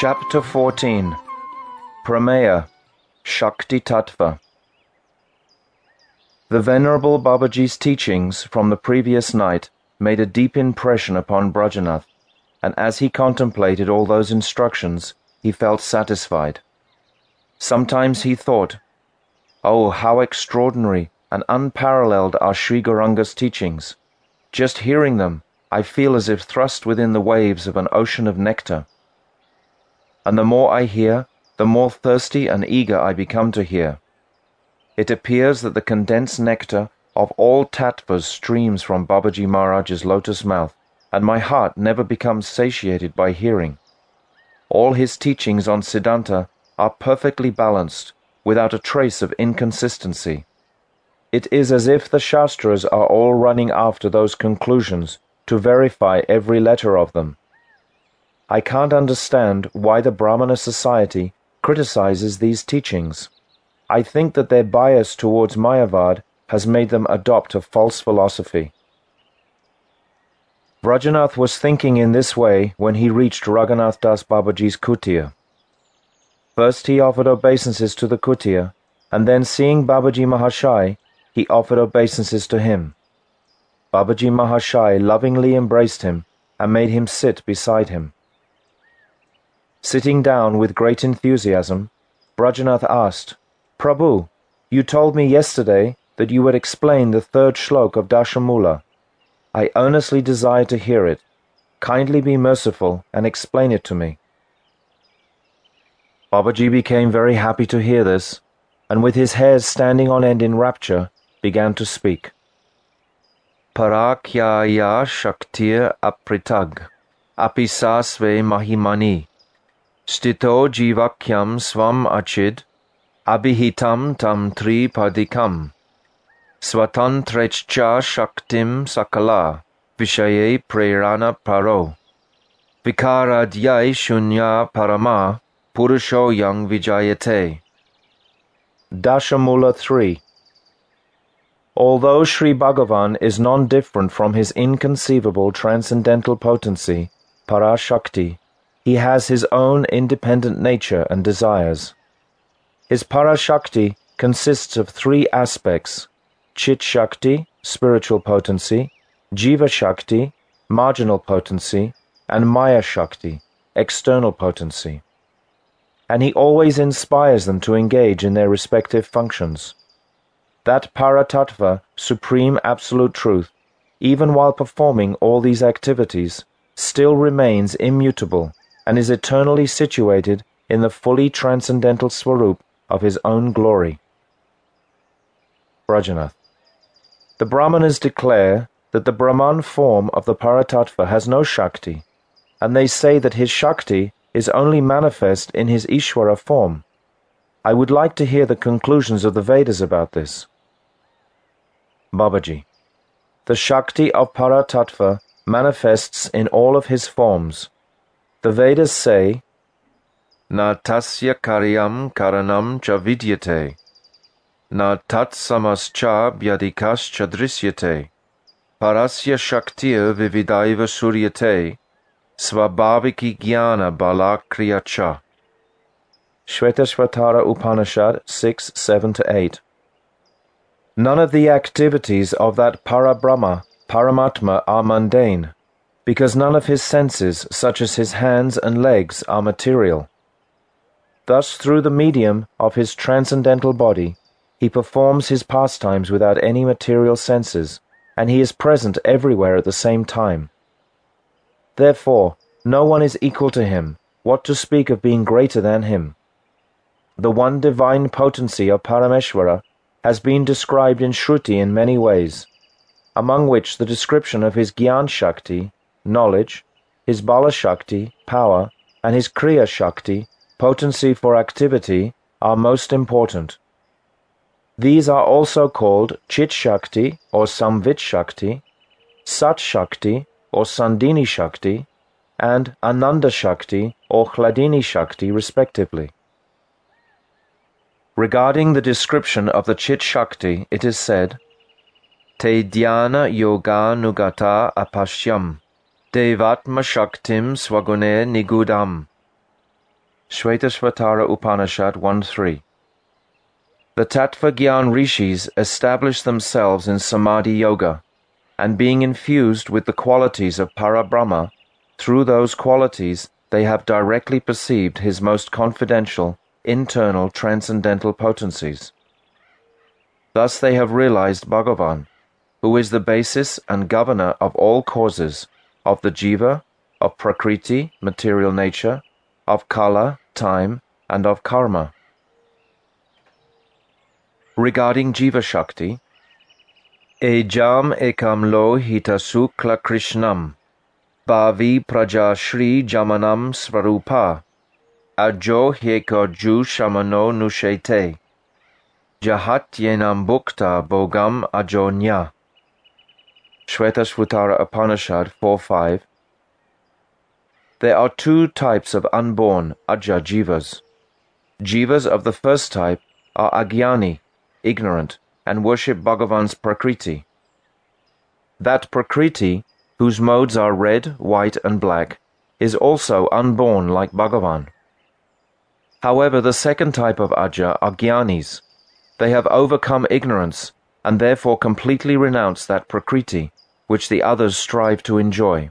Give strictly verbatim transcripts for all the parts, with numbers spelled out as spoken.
Chapter fourteen. Prameya, Shakti Tattva. The Venerable Babaji's teachings from the previous night made a deep impression upon Brajanath, and as he contemplated all those instructions, he felt satisfied. Sometimes he thought, "Oh, how extraordinary and unparalleled are Sri Gauranga's teachings! Just hearing them, I feel as if thrust within the waves of an ocean of nectar. And the more I hear, the more thirsty and eager I become to hear. It appears that the condensed nectar of all tattvas streams from Babaji Maharaj's lotus mouth, and my heart never becomes satiated by hearing. All his teachings on Siddhanta are perfectly balanced, without a trace of inconsistency. It is as if the Shastras are all running after those conclusions to verify every letter of them. I can't understand why the Brahmana society criticizes these teachings. I think that their bias towards Mayavad has made them adopt a false philosophy." Brajanath was thinking in this way when he reached Raghunath Das Babaji's kutir. First he offered obeisances to the kutir, and then seeing Babaji Mahashai, he offered obeisances to him. Babaji Mahashai lovingly embraced him and made him sit beside him. Sitting down with great enthusiasm, Brajanath asked, "Prabhu, you told me yesterday that you would explain the third shlok of Dashamula. I earnestly desire to hear it. Kindly be merciful and explain it to me." Babaji became very happy to hear this, and with his hairs standing on end in rapture, began to speak. "Parakyaya shaktir apritag, apisasve mahimani. Stito jivakyam svam achid, abhihitam tam tripadikam. Svatantrecha shaktim sakala, vishaye prerana paro. Vikaradhyai shunya parama, purusho yang vijayate." Dashamula three. Although Sri Bhagavan is non-different from his inconceivable transcendental potency, Parashakti, he has his own independent nature and desires. His Parashakti consists of three aspects: Chit Shakti, spiritual potency; Jiva Shakti, marginal potency; and Maya Shakti, external potency. And he always inspires them to engage in their respective functions. That Paratattva, supreme absolute truth, even while performing all these activities, still remains immutable and is eternally situated in the fully transcendental Swarup of his own glory. Brajanath. The Brahmanas declare that the Brahman form of the Paratattva has no Shakti, and they say that his Shakti is only manifest in his Ishvara form. I would like to hear the conclusions of the Vedas about this. Babaji. The Shakti of Paratattva manifests in all of his forms. The Vedas say, "Na tasya karyam karanam cha vidyate, na tat samascha byadikas drishyate, parasya shaktir vividaiva suryate, svabhaviki jnana bala kriyacha." Shvetashvatara Upanishad six, seven to eight. None of the activities of that Parabrahma, Paramatma, are mundane, because none of his senses, such as his hands and legs, are material. Thus, through the medium of his transcendental body, he performs his pastimes without any material senses, and he is present everywhere at the same time. Therefore, no one is equal to him, what to speak of being greater than him. The one divine potency of Parameshvara has been described in Shruti in many ways, among which the description of his Gyan Shakti, knowledge, his Bala Shakti, power, and his Kriya Shakti, potency for activity, are most important. These are also called Chit Shakti or Samvit Shakti, Sat Shakti or Sandini Shakti, and Ananda Shakti or Hladini Shakti respectively. Regarding the description of the Chit Shakti, it is said, "Te dhyana yoga nugata apashyam, devatma shaktim swagune nigudam, Shvetashvatara Upanishad one three. The Tattva Gyan Rishis established themselves in Samadhi Yoga, and being infused with the qualities of Parabrahma, through those qualities they have directly perceived his most confidential, internal transcendental potencies. Thus they have realized Bhagavan, who is the basis and governor of all causes, of the jiva, of prakriti, material nature, of kala, time, and of karma. Regarding Jiva Shakti, Ejam ekam lo hitasukla krishnam, bhavi praja shri jamanam svarupa, ajo heko ju shamano nushete, jahatyenam bhukta bogam ajonya. Shvetashvatara Upanishad four five. There are two types of unborn Aja Jivas. Jivas of the first type are Agyani, ignorant, and worship Bhagavan's Prakriti. That Prakriti, whose modes are red, white, and black, is also unborn like Bhagavan. However, the second type of Aja are Jnanis. They have overcome ignorance, and therefore completely renounce that Prakriti, which the others strive to enjoy.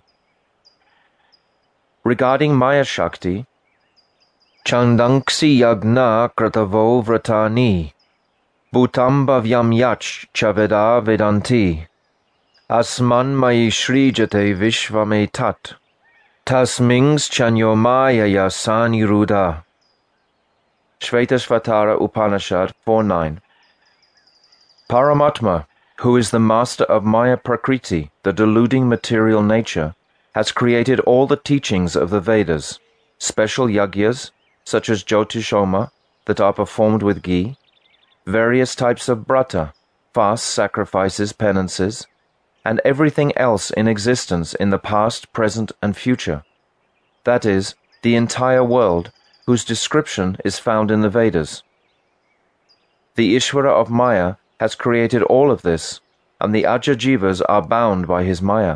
Regarding Maya Shakti, Chandanksi yagna kratavo vratani, bhutam bhavyam yach chaveda vedanti, asman mayi shrijate vishvame tat, tasmings chanyo maya yasani ruda. Shvetashvatara Upanishad four nine. Paramatma, who is the master of Maya Prakriti, the deluding material nature, has created all the teachings of the Vedas, special yagyas, such as Jyotishoma, that are performed with ghee, various types of brata, fasts, sacrifices, penances, and everything else in existence in the past, present, and future. That is, the entire world, whose description is found in the Vedas. The Ishvara of Maya has created all of this, and the Aja Jivas are bound by his Maya.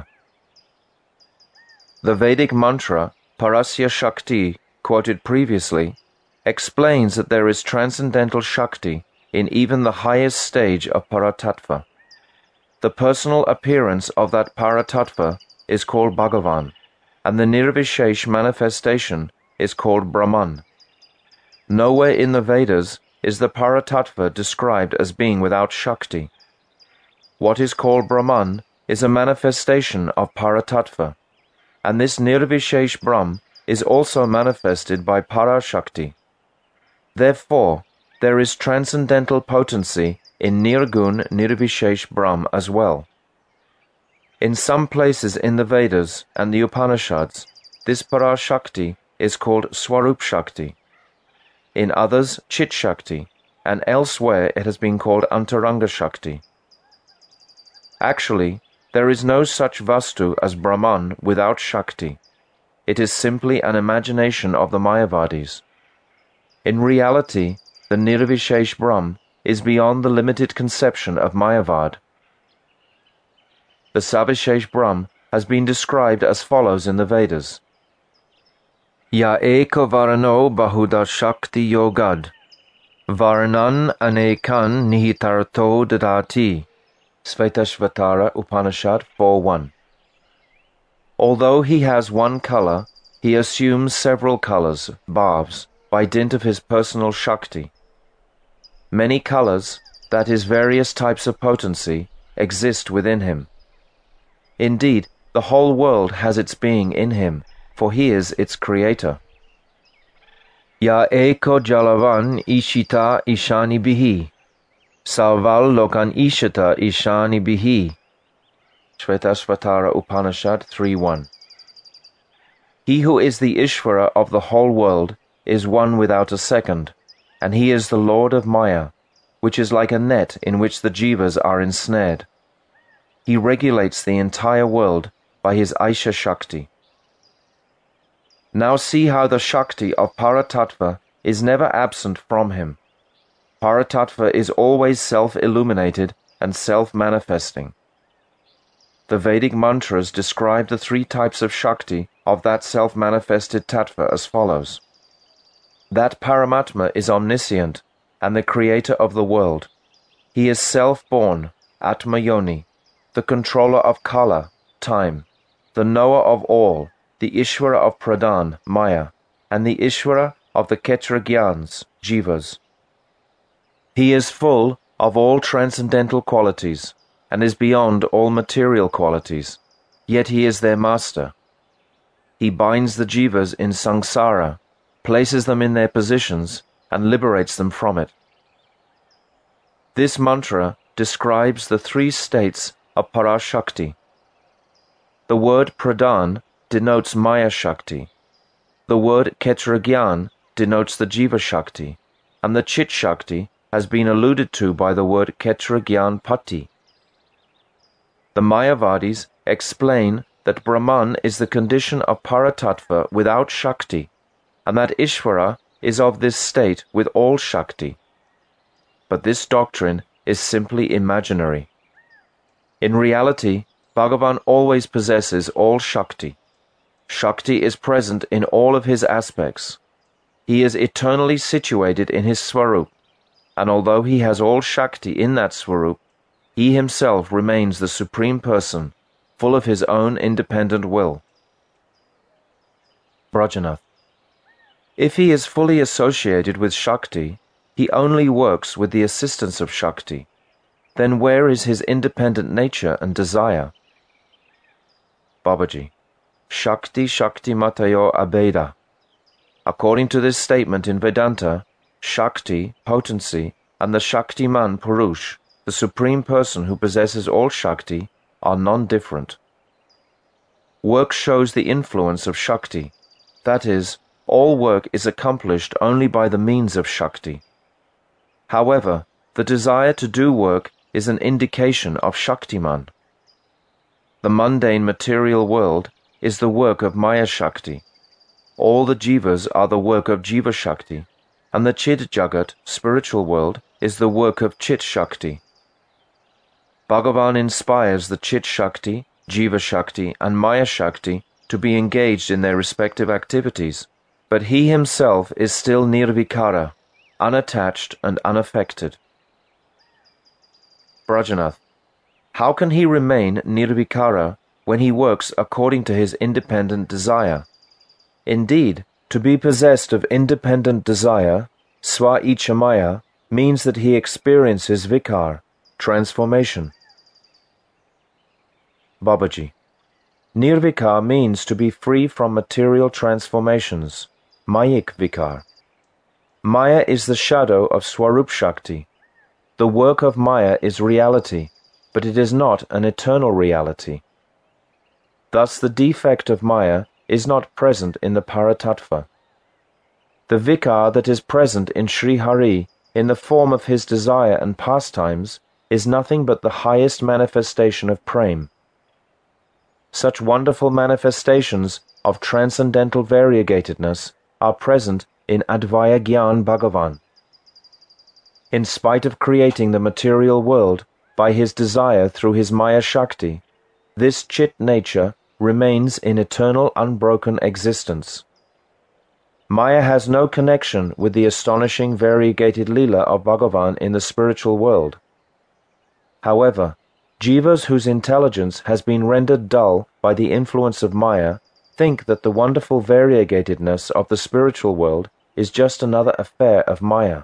The Vedic mantra, Parasya Shakti, quoted previously, explains that there is transcendental Shakti in even the highest stage of Paratattva. The personal appearance of that Paratattva is called Bhagavan, and the Nirvishesh manifestation is called Brahman. Nowhere in the Vedas is the Paratattva described as being without Shakti. What is called Brahman is a manifestation of Paratattva, and this Nirvishesh Brahm is also manifested by Parashakti. Therefore, there is transcendental potency in Nirgun Nirvishesh Brahm as well. In some places in the Vedas and the Upanishads, this Parashakti is called Swarup Shakti. In others, Chit Shakti, and elsewhere it has been called Antaranga Shakti. Actually, there is no such Vastu as Brahman without Shakti. It is simply an imagination of the Mayavadis. In reality, the Nirvishesh Brahm is beyond the limited conception of Mayavad. The Savishesh Brahm has been described as follows in the Vedas. Ya eka varano bahuda shakti yogad, varanan anekan nihitarto dadati. Shvetashvatara Upanishad four one. Although he has one color, he assumes several colors, bhavs, by dint of his personal Shakti. Many colors, that is various types of potency, exist within him. Indeed, the whole world has its being in him, for he is its creator. Ya eko jalavan ishita ishani bihi, Sarval lokan ishata ishani bihi. Shvetashvatara Upanishad three one. He who is the Ishvara of the whole world is one without a second, and he is the Lord of Maya, which is like a net in which the Jivas are ensnared. He regulates the entire world by his Aisha Shakti. Now see how the Shakti of Paratattva is never absent from him. Paratattva is always self-illuminated and self-manifesting. The Vedic mantras describe the three types of Shakti of that self-manifested Tattva as follows. That Paramatma is omniscient and the creator of the world. He is self-born, Atma Yoni, the controller of Kala, time, the knower of all, the Ishvara of Pradhan, Maya, and the Ishvara of the Kshetragyans, Jivas. He is full of all transcendental qualities, and is beyond all material qualities, yet he is their master. He binds the Jivas in samsara, places them in their positions, and liberates them from it. This mantra describes the three states of Parashakti. The word Pradhan denotes Maya Shakti. The word Kshetragyan denotes the Jiva Shakti, and the Chit Shakti has been alluded to by the word Kshetragyan Pati. The Mayavadis explain that Brahman is the condition of Paratattva without Shakti, and that Ishvara is of this state with all Shakti. But this doctrine is simply imaginary. In reality, Bhagavan always possesses all Shakti. Shakti is present in all of his aspects. He is eternally situated in his Swarup, and although he has all Shakti in that Swarup, he himself remains the Supreme Person, full of his own independent will. Brajanath. If he is fully associated with Shakti, he only works with the assistance of Shakti. Then where is his independent nature and desire? Babaji. Shakti Shakti Matayo Abeda. According to this statement in Vedanta, Shakti, potency, and the Shaktiman Purush, the Supreme Person who possesses all Shakti, are non-different. Work shows the influence of Shakti. That is, all work is accomplished only by the means of Shakti. However, the desire to do work is an indication of Shaktiman. The mundane material world is the work of Maya Shakti. All the Jivas are the work of Jiva Shakti, and the Chid Jagat, spiritual world, is the work of Chit Shakti. Bhagavan inspires the Chit Shakti, Jiva Shakti, and Maya Shakti to be engaged in their respective activities, but he himself is still nirvikara, unattached and unaffected. Brajanath. How can he remain nirvikara when he works according to his independent desire? Indeed, to be possessed of independent desire, swa ichamaya, means that he experiences vikar, transformation. Babaji. Nirvikar means to be free from material transformations, mayik vikar. Maya is the shadow of Swarup Shakti. The work of Maya is reality, but it is not an eternal reality. Thus the defect of Maya is not present in the Paratattva. The vikar that is present in Sri Hari in the form of his desire and pastimes is nothing but the highest manifestation of prem. Such wonderful manifestations of transcendental variegatedness are present in Advaya Gyan Bhagavan. In spite of creating the material world by his desire through his Maya Shakti, this Chit nature remains in eternal unbroken existence. Maya has no connection with the astonishing variegated Leela of Bhagavan in the spiritual world. However, Jivas whose intelligence has been rendered dull by the influence of Maya think that the wonderful variegatedness of the spiritual world is just another affair of Maya.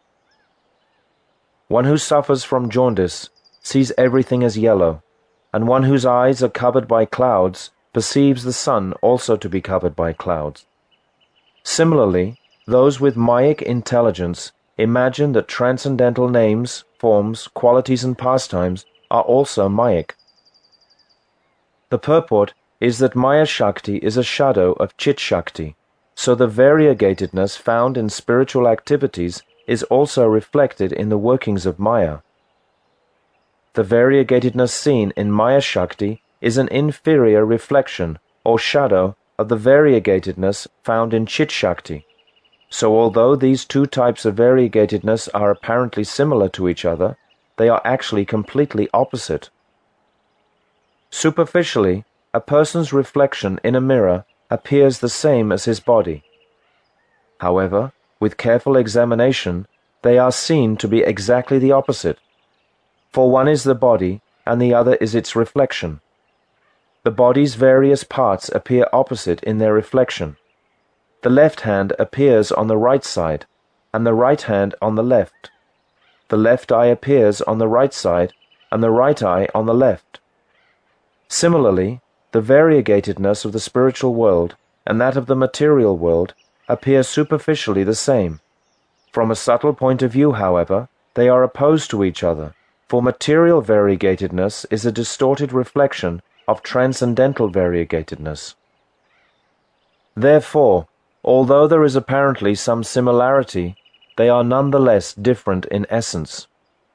One who suffers from jaundice sees everything as yellow, and one whose eyes are covered by clouds perceives the sun also to be covered by clouds. Similarly, those with Mayic intelligence imagine that transcendental names, forms, qualities and pastimes are also Mayic. The purport is that Maya Shakti is a shadow of Chit Shakti, so the variegatedness found in spiritual activities is also reflected in the workings of Maya. The variegatedness seen in Maya Shakti is an inferior reflection or shadow of the variegatedness found in Chit Shakti. So although these two types of variegatedness are apparently similar to each other, they are actually completely opposite. Superficially, a person's reflection in a mirror appears the same as his body. However, with careful examination, they are seen to be exactly the opposite. For one is the body, and the other is its reflection. The body's various parts appear opposite in their reflection. The left hand appears on the right side, and the right hand on the left. The left eye appears on the right side, and the right eye on the left. Similarly, the variegatedness of the spiritual world and that of the material world appear superficially the same. From a subtle point of view, however, they are opposed to each other, for material variegatedness is a distorted reflection of transcendental variegatedness. Therefore, although there is apparently some similarity, they are nonetheless different in essence.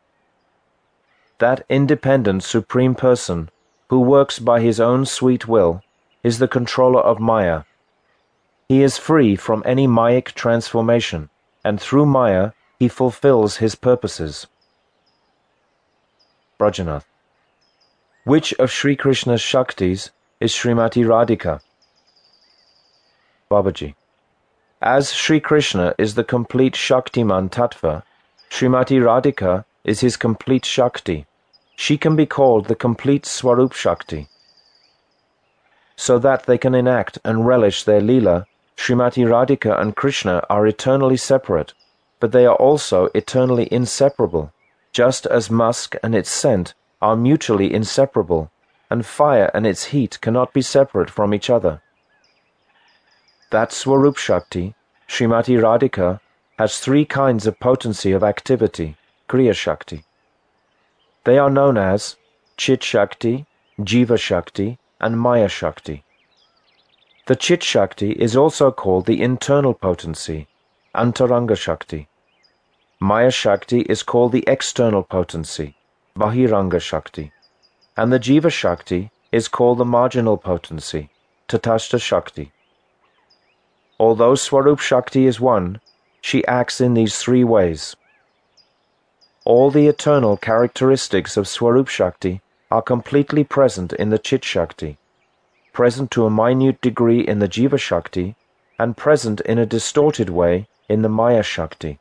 That independent Supreme Person, who works by his own sweet will, is the controller of Maya. He is free from any Mayic transformation, and through Maya he fulfills his purposes. Brajanath. Which of Sri Krishna's Shaktis is Srimati Radhika? Babaji. As Sri Krishna is the complete Shaktiman Tattva, Srimati Radhika is his complete Shakti. She can be called the complete Swarup Shakti. So that they can enact and relish their Leela, Srimati Radhika and Krishna are eternally separate, but they are also eternally inseparable, just as musk and its scent are mutually inseparable, and fire and its heat cannot be separate from each other. That Swarup Shakti, Srimati Radhika, has three kinds of potency of activity, Kriya Shakti. They are known as Chit Shakti, Jiva Shakti, and Maya Shakti. The Chit Shakti is also called the internal potency, Antaranga Shakti. Maya Shakti is called the external potency, Bahiranga Shakti. And the Jiva Shakti is called the marginal potency, Tatastha Shakti. Although Swarup Shakti is one, she acts in these three ways. All the eternal characteristics of Swarup Shakti are completely present in the Chit Shakti, present to a minute degree in the Jiva Shakti, and present in a distorted way in the Maya Shakti.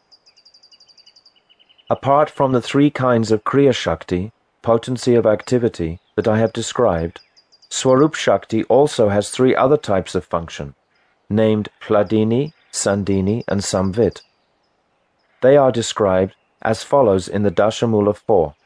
Apart from the three kinds of Kriya Shakti, potency of activity, that I have described, Swarup Shakti also has three other types of function, named Hladini, Sandini, and Samvit. They are described as follows in the Dashamula four.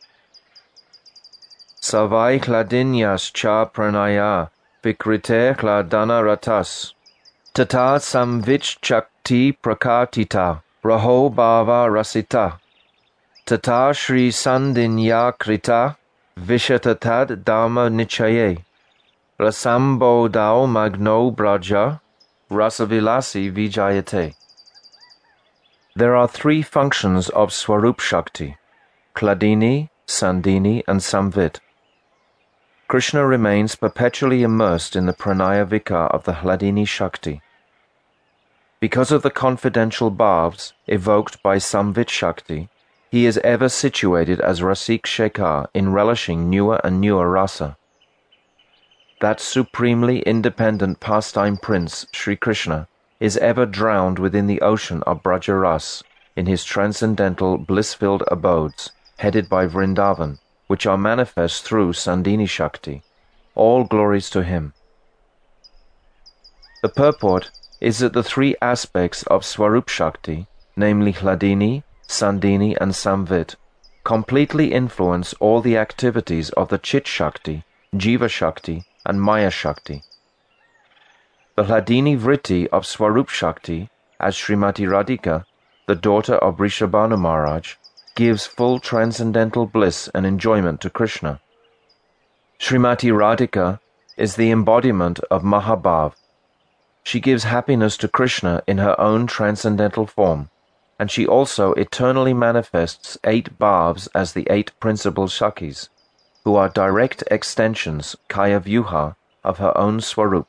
Savai Hladinyas cha pranaya vikrite hladana ratas tata samvich chakti prakatita raho bhava rasita tata shri sandinya krita vishatatad dhamma nichaye rasambo dao magno braja rasavilasi vijayate. There are three functions of Swarup Shakti, Hladini, Sandini, and Samvit. Krishna remains perpetually immersed in the pranaya vikar of the Hladini Shakti. Because of the confidential bhavs evoked by Samvit Shakti, he is ever situated as Rasik Shekhar in relishing newer and newer rasa. That supremely independent pastime prince, Sri Krishna, is ever drowned within the ocean of Braja Ras in his transcendental bliss-filled abodes, headed by Vrindavan, which are manifest through Sandini Shakti. All glories to him. The purport is that the three aspects of Swarup Shakti, namely Hladini, Sandini, and Samvit, completely influence all the activities of the Chit Shakti, Jiva Shakti, and Maya Shakti. The Hladini Vritti of Swarup Shakti, as Srimati Radhika, the daughter of Vrishabhanu Maharaj, gives full transcendental bliss and enjoyment to Krishna. Srimati Radhika is the embodiment of Mahabhav. She gives happiness to Krishna in her own transcendental form, and she also eternally manifests eight bhavs as the eight principal Shakis, who are direct extensions, Kaya Vyuha, of her own Swarup.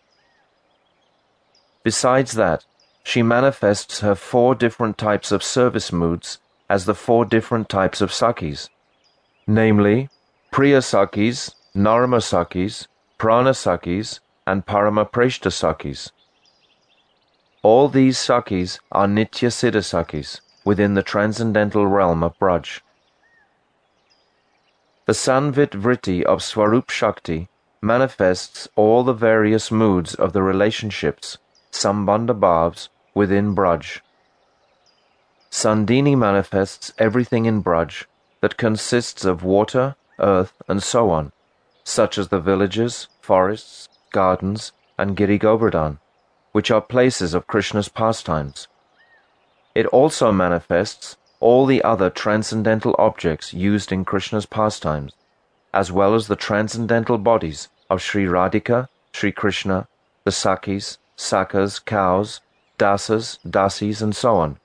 Besides that, she manifests her four different types of service moods as the four different types of Sakis, namely Priya Sakis, Narma Sakis, Prana Sakis, and Paramapreshta Sakis. All these Sakis are Nitya Siddha Sakis within the transcendental realm of Braj. The Sanvit Vritti of Swarup Shakti manifests all the various moods of the relationships, Sambandha Bhavs, within Braj. Sandini manifests everything in Braj that consists of water, earth, and so on, such as the villages, forests, gardens, and Giri Govardhan, which are places of Krishna's pastimes. It also manifests all the other transcendental objects used in Krishna's pastimes, as well as the transcendental bodies of Sri Radhika, Sri Krishna, the Sakis, Sakas, cows, Dasas, Dasis, and so on.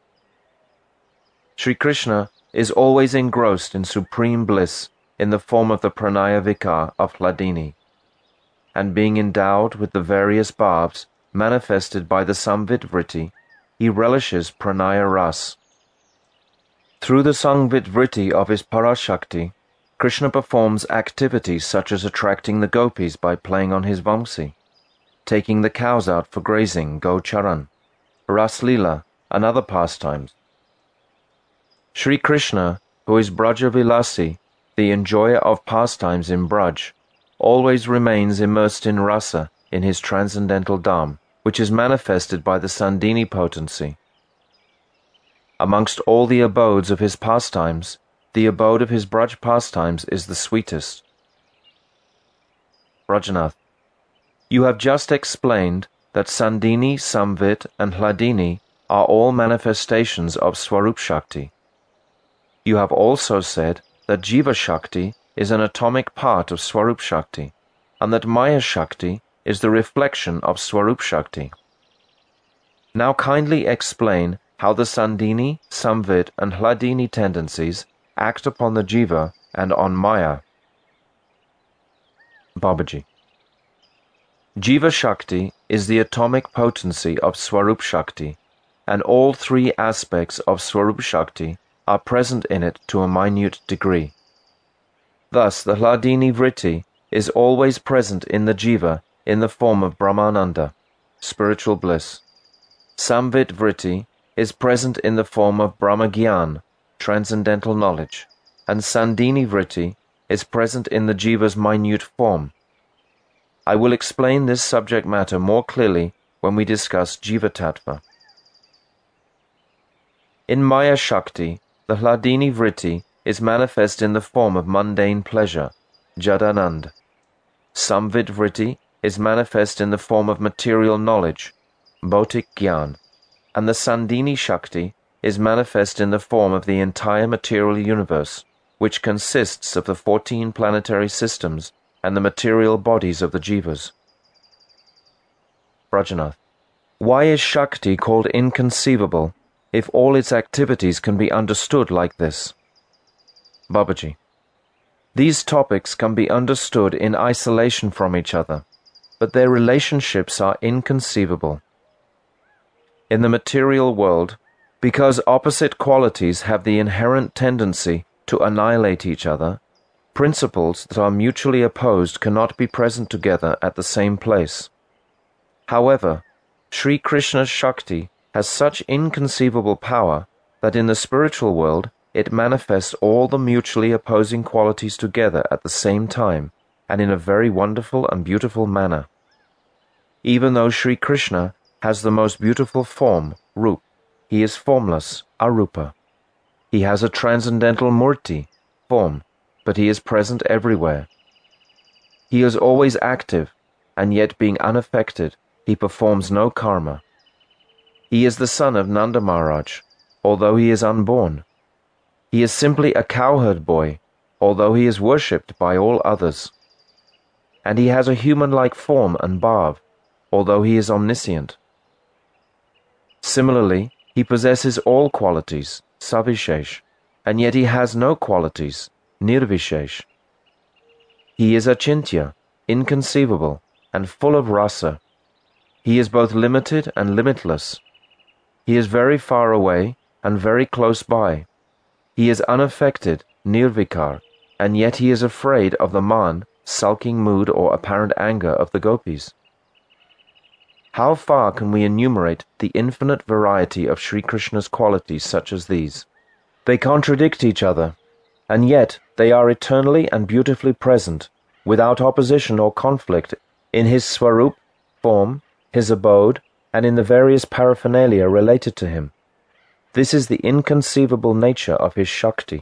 Sri Krishna is always engrossed in supreme bliss in the form of the Pranaya Vikar of Hladini, and being endowed with the various bhavs manifested by the Samvit Vritti, he relishes Pranaya Ras. Through the Samvit Vritti of his Parashakti, Krishna performs activities such as attracting the gopis by playing on his Vamsi, taking the cows out for grazing, Go Charan, Ras Leela, and other pastimes. Sri Krishna, who is Braja Vilasi, the enjoyer of pastimes in Braj, always remains immersed in rasa in his transcendental dham, which is manifested by the Sandini potency. Amongst all the abodes of his pastimes, the abode of his Braj pastimes is the sweetest. Brajanath, you have just explained that Sandini, Samvit, and Hladini are all manifestations of Swarup Shakti. You have also said that Jiva Shakti is an atomic part of Swarup Shakti, and that Maya Shakti is the reflection of Swarup Shakti. Now kindly explain how the Sandini, Samvit, and Hladini tendencies act upon the Jiva and on Maya. Babaji. Jiva Shakti is the atomic potency of Swarup Shakti, and all three aspects of Swarup Shakti are present in it to a minute degree. Thus the Hladini Vritti is always present in the Jiva in the form of Brahmananda, spiritual bliss. Samvit Vritti is present in the form of Brahmagyan, transcendental knowledge, and Sandini Vritti is present in the Jiva's minute form. I will explain this subject matter more clearly when we discuss Jiva Tattva. In Maya Shakti, the Hladini Vritti is manifest in the form of mundane pleasure, Jadanand. Samvit Vritti is manifest in the form of material knowledge, Bhautik Gyan, and the Sandini Shakti is manifest in the form of the entire material universe, which consists of the fourteen planetary systems and the material bodies of the Jivas. Brajanath, why is Shakti called inconceivable if all its activities can be understood like this? Babaji, these topics can be understood in isolation from each other, but their relationships are inconceivable. In the material world, because opposite qualities have the inherent tendency to annihilate each other, principles that are mutually opposed cannot be present together at the same place. However, Sri Krishna's Shakti has such inconceivable power that in the spiritual world it manifests all the mutually opposing qualities together at the same time and in a very wonderful and beautiful manner. Even though Sri Krishna has the most beautiful form, Rup, he is formless, Arupa. He has a transcendental Murti, form, but he is present everywhere. He is always active, and yet being unaffected, he performs no karma. He is the son of Nanda Maharaj, although he is unborn. He is simply a cowherd boy, although he is worshipped by all others. And he has a human-like form and bhav, although he is omniscient. Similarly, he possesses all qualities, savishesh, and yet he has no qualities, nirvishesh. He is achintya, inconceivable, and full of rasa. He is both limited and limitless. He is very far away and very close by. He is unaffected, nirvikar, and yet he is afraid of the man, sulking mood or apparent anger of the gopis. How far can we enumerate the infinite variety of Sri Krishna's qualities such as these? They contradict each other, and yet they are eternally and beautifully present, without opposition or conflict, in his Swarup, form, his abode, and in the various paraphernalia related to him. This is the inconceivable nature of his Shakti.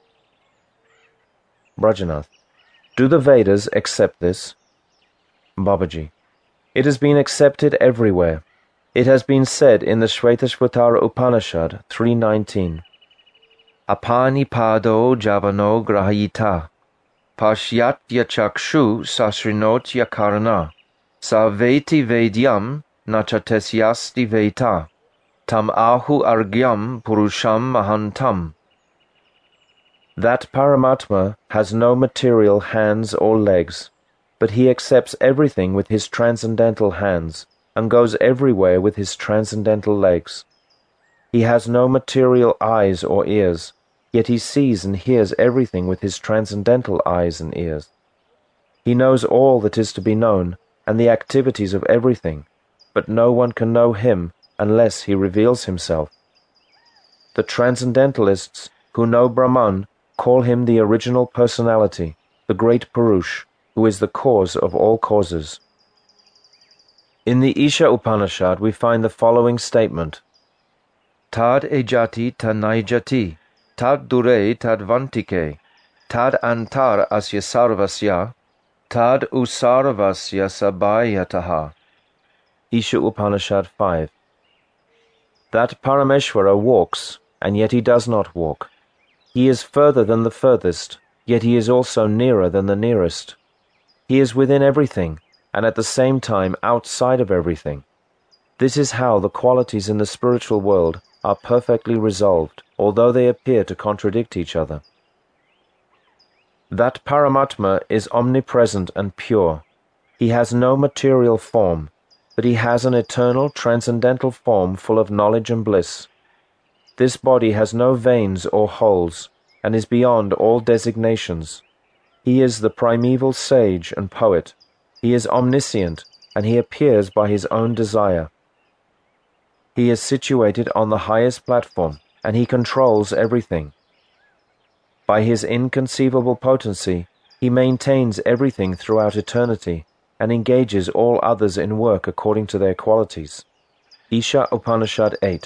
Brajanath. Do the Vedas accept this? Babaji. It has been accepted everywhere. It has been said in the Shvetashvatara Upanishad three nineteen. Apani pado javano grahayita, pashyatya chakshu sasrinotya karana, sa veti vedyam nachatesyasti veta, tam ahu argyam purusham mahantam. That Paramatma has no material hands or legs, but he accepts everything with his transcendental hands, and goes everywhere with his transcendental legs. He has no material eyes or ears, yet he sees and hears everything with his transcendental eyes and ears. He knows all that is to be known, and the activities of everything, but no one can know him unless he reveals himself. The Transcendentalists who know Brahman call him the original personality, the great Purush, who is the cause of all causes. In the Isha Upanishad we find the following statement: Tad ejati tanaijati, tad dure tad vantike, tad antar asya sarvasya, tad usarvasya sabhayataha. Isha Upanishad five. That Parameshwara walks, and yet he does not walk. He is further than the furthest, yet he is also nearer than the nearest. He is within everything, and at the same time outside of everything. This is how the qualities in the spiritual world are perfectly resolved, although they appear to contradict each other. That Paramatma is omnipresent and pure. He has no material form, but he has an eternal transcendental form full of knowledge and bliss. This body has no veins or holes, and is beyond all designations. He is the primeval sage and poet. He is omniscient, and he appears by his own desire. He is situated on the highest platform, and he controls everything. By his inconceivable potency, he maintains everything throughout eternity, and engages all others in work according to their qualities. Isha Upanishad eight.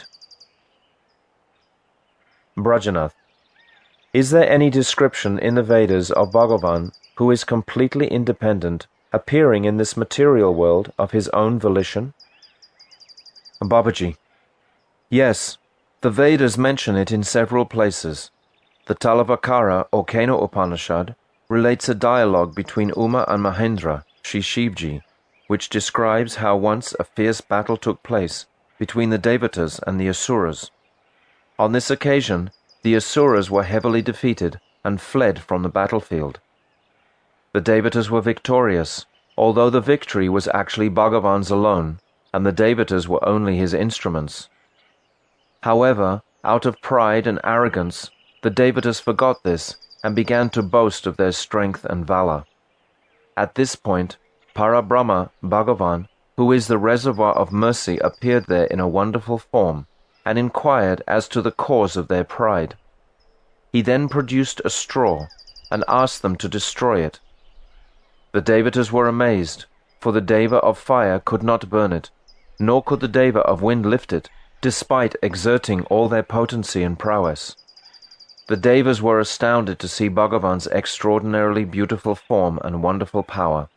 Brajanath. Is there any description in the Vedas of Bhagavan who is completely independent, appearing in this material world of his own volition? Babaji. Yes, the Vedas mention it in several places. The Talavakara or Kena Upanishad relates a dialogue between Uma and Mahendra, Shri Shivji, which describes how once a fierce battle took place between the Devatas and the Asuras. On this occasion, the Asuras were heavily defeated and fled from the battlefield. The Devatas were victorious, although the victory was actually Bhagavan's alone, and the Devatas were only his instruments. However, out of pride and arrogance, the Devatas forgot this and began to boast of their strength and valor. At this point, Parabrahma, Bhagavan, who is the reservoir of mercy, appeared there in a wonderful form, and inquired as to the cause of their pride. He then produced a straw, and asked them to destroy it. The Devatas were amazed, for the Deva of fire could not burn it, nor could the Deva of wind lift it, despite exerting all their potency and prowess. The Devas were astounded to see Bhagavan's extraordinarily beautiful form and wonderful power.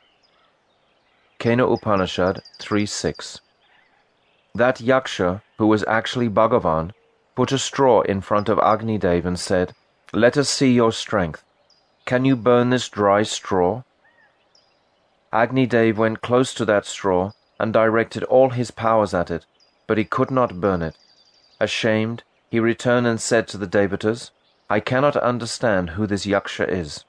Kena Upanishad three six. That Yaksha, who was actually Bhagavan, put a straw in front of Agni Dev and said, "Let us see your strength. Can you burn this dry straw?" Agni Dev went close to that straw and directed all his powers at it, but he could not burn it. Ashamed, he returned and said to the Devatas, "I cannot understand who this Yaksha is."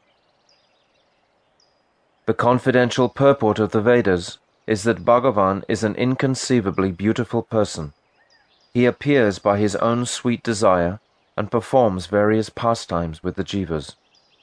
The confidential purport of the Vedas is that Bhagavan is an inconceivably beautiful person. He appears by his own sweet desire and performs various pastimes with the jivas.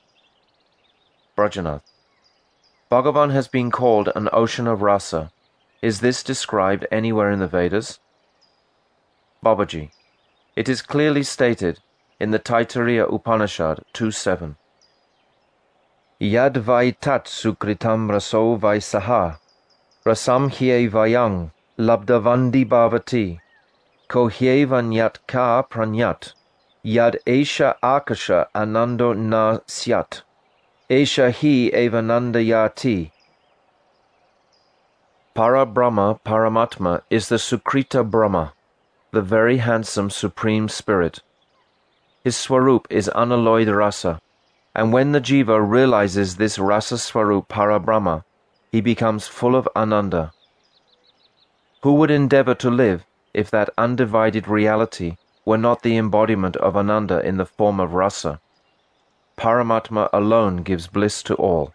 Brajanath. Bhagavan has been called an ocean of rasa. Is this described anywhere in the Vedas? Babaji, it is clearly stated in the Taittiriya Upanishad two seven. Yad vai tat sukritam raso vai saha, rasam hye vayang, labdavandi bhavati, ko hye vanyat ka pranyat, yad esha akasha anando na syat, esha hi evanandayati. Para Brahma Paramatma is the Sukrita Brahma, the very handsome Supreme Spirit. His Swarup is unalloyed rasa, and when the jiva realizes this rasa Swarup Para Brahma, he becomes full of ananda. Who would endeavor to live if that undivided reality were not the embodiment of ananda in the form of rasa? Paramatma alone gives bliss to all.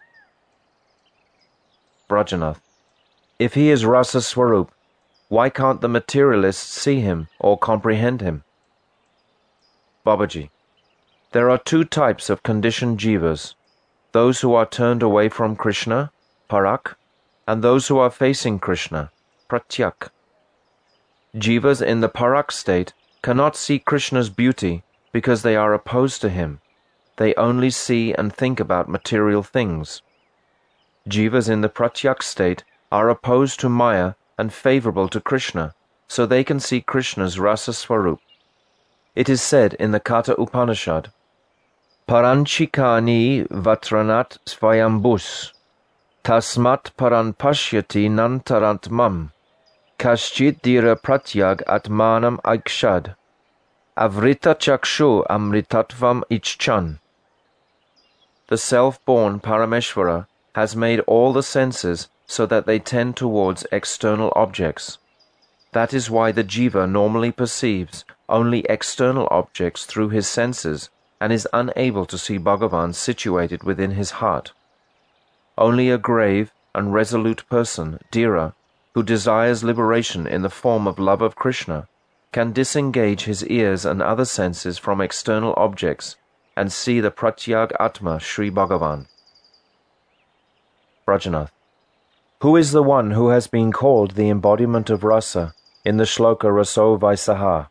Brajanath, if he is rasa Swarup, why can't the materialists see him or comprehend him? Babaji, there are two types of conditioned jivas, those who are turned away from Krishna, parak, and those who are facing Krishna, pratyak. Jivas in the parak state cannot see Krishna's beauty because they are opposed to him. They only see and think about material things. Jivas in the pratyak state are opposed to Maya and favorable to Krishna, so they can see Krishna's rasa Swarup. It is said in the Katha Upanishad, Paranchikani vatranat svayambus, tasmat paran pashyati nantarant mam, kaschit dira pratyag atmanam aikshad, avrita chakshu amritatvam ichchan. The self-born Parameshvara has made all the senses so that they tend towards external objects. That is why the jiva normally perceives only external objects through his senses and is unable to see Bhagavan situated within his heart. Only a grave and resolute person, Dhira, who desires liberation in the form of love of Krishna, can disengage his ears and other senses from external objects and see the Pratyag Atma Sri Bhagavan. Brajanath, who is the one who has been called the embodiment of rasa in the shloka Raso Vaisaha?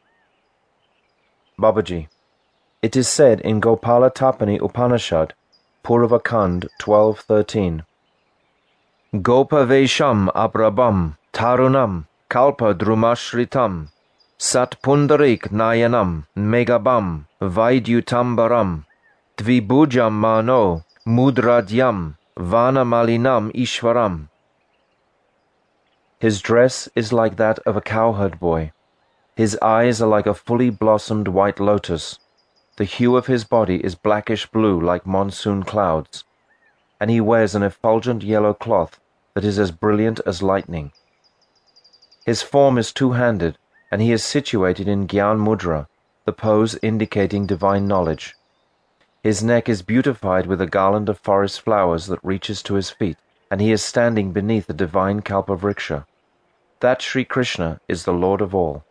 Babaji, it is said in Gopala Tapani Upanishad, Purvakand twelve thirteen, Gopa Vesham Abrabam Tarunam Kalpa Drumashritam Sat Pundarik Nayanam Megabam Vaidyutambaram Dvibhujam Mano Mudradyam Vana Malinam Ishwaram. His dress is like that of a cowherd boy. His eyes are like a fully blossomed white lotus. The hue of his body is blackish-blue like monsoon clouds, and he wears an effulgent yellow cloth that is as brilliant as lightning. His form is two-handed, and he is situated in Gyan Mudra, the pose indicating divine knowledge. His neck is beautified with a garland of forest flowers that reaches to his feet, and he is standing beneath the divine Kalpavriksha. That Sri Krishna is the Lord of all.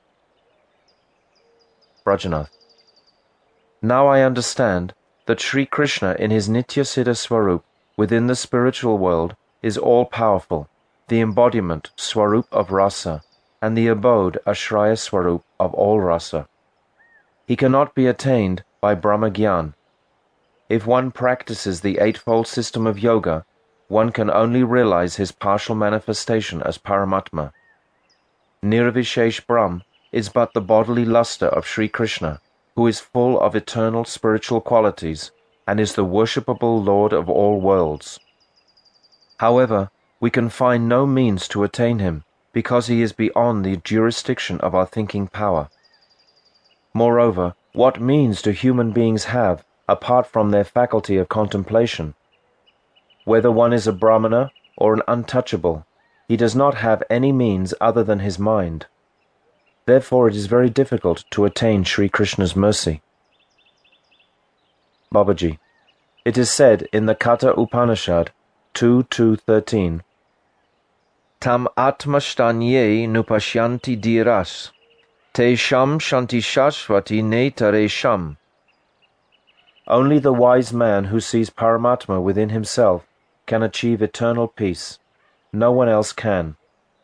Brajanath, now I understand that Sri Krishna in his Nitya Siddha Swarup within the spiritual world is all-powerful, the embodiment Swarup of Rasa, and the abode Ashraya Swarup of all Rasa. He cannot be attained by Brahma Gyan. If one practices the eightfold system of yoga, one can only realize his partial manifestation as Paramatma. Nirvishesh Brahm is but the bodily luster of Sri Krishna, who is full of eternal spiritual qualities and is the worshipable Lord of all worlds. However, we can find no means to attain him, because he is beyond the jurisdiction of our thinking power. Moreover, what means do human beings have apart from their faculty of contemplation? Whether one is a Brahmana or an untouchable, he does not have any means other than his mind. Therefore it is very difficult to attain Sri Krishna's mercy. Babaji, it is said in the Katha Upanishad two two thirteen, Tam atmashtanye nupashyanti dhiras, te sham shanti shashvati netare sham. Only the wise man who sees Paramatma within himself can achieve eternal peace. No one else can.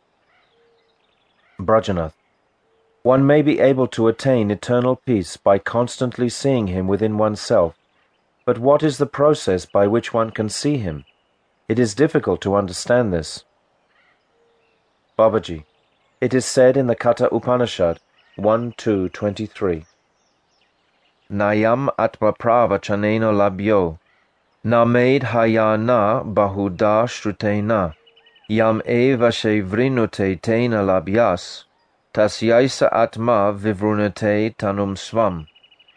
Brajanath. One may be able to attain eternal peace by constantly seeing him within oneself, but what is the process by which one can see him? It is difficult to understand this. Babaji. It is said in the Katha Upanishad one two twenty-three. Nayam atma pravachaneno labhyo, na maid hayana bahuda shrutena, yam eva shevrinute tena labhyas, tasyaisa atma vivrunate tanum swam.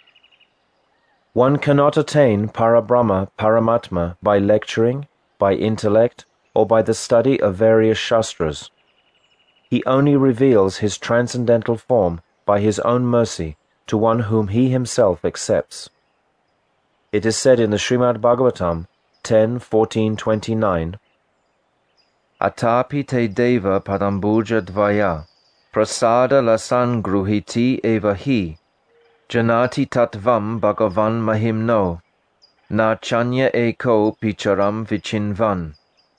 One cannot attain Parabrahma Paramatma by lecturing, by intellect, or by the study of various shastras. He only reveals his transcendental form by his own mercy to one whom he himself accepts. It is said in the Srimad Bhagavatam ten fourteen twenty-nine, Atapi te deva padambuja dvaya, prasada lasan gruhiti eva hi, janati tatvam bhagavan mahimno, na chanya eko picharam vichinvan.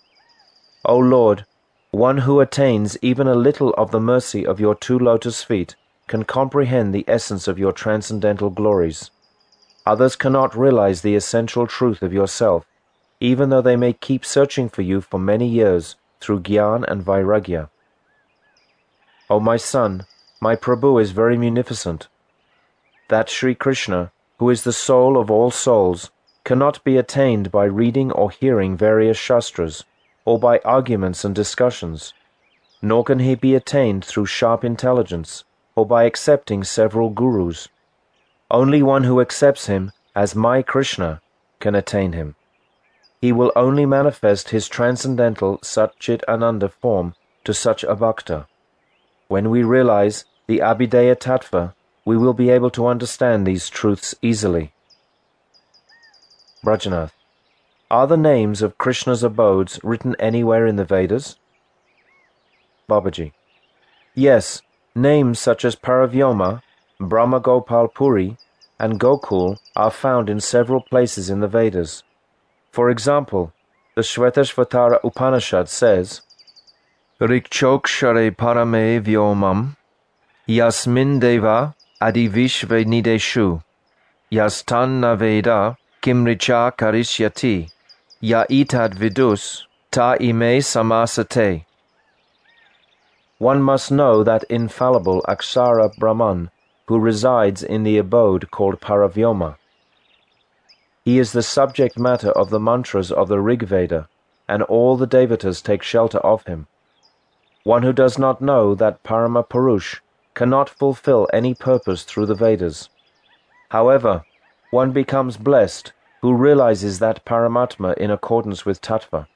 O Lord, one who attains even a little of the mercy of your two lotus feet can comprehend the essence of your transcendental glories. Others cannot realize the essential truth of yourself, even though they may keep searching for you for many years through Gyan and Vairagya. O my son, my Prabhu is very munificent. That Sri Krishna, who is the soul of all souls, cannot be attained by reading or hearing various shastras, or by arguments and discussions, nor can he be attained through sharp intelligence, or by accepting several gurus. Only one who accepts him as my Krishna can attain him. He will only manifest his transcendental Satchit Ananda form to such a bhakta. When we realize the Abhideya Tattva, we will be able to understand these truths easily. Brajanath. Are the names of Krishna's abodes written anywhere in the Vedas? Babaji. Yes, names such as Paravyoma, Brahma Gopal Puri, and Gokul are found in several places in the Vedas. For example, the Shvetashvatara Upanishad says, Rikchokshare parame vyomam, yasmin deva adivishve nideshu, yastan naveda kimricha karishyati, ya itad vidus ta ime samasate. One must know that infallible Akshara Brahman who resides in the abode called Paravyoma. He is the subject matter of the mantras of the Rig Veda, and all the devatas take shelter of him. One who does not know that Parama Purush cannot fulfill any purpose through the Vedas. However, one becomes blessed who realizes that Paramatma in accordance with Tattva.